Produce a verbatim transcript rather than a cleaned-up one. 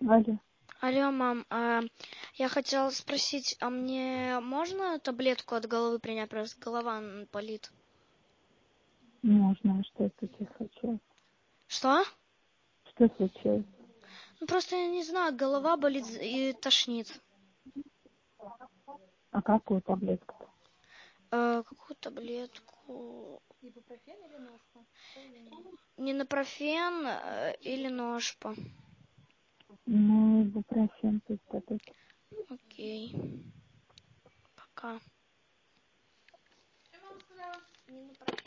Алло. Алло, мам, а, я хотела спросить, а мне можно таблетку от головы принять? Просто голова м, болит. Можно. А что это у тебя случилось? Что? Что случилось? Ну просто я не знаю, голова болит и тошнит. А какую таблетку? А, какую таблетку? Ибупрофен или ножку? Нинопрофен э, или ножпа? Ну, ибупрофен пусть дадут. Окей. Пока. Я вам сказала, нинопрофен.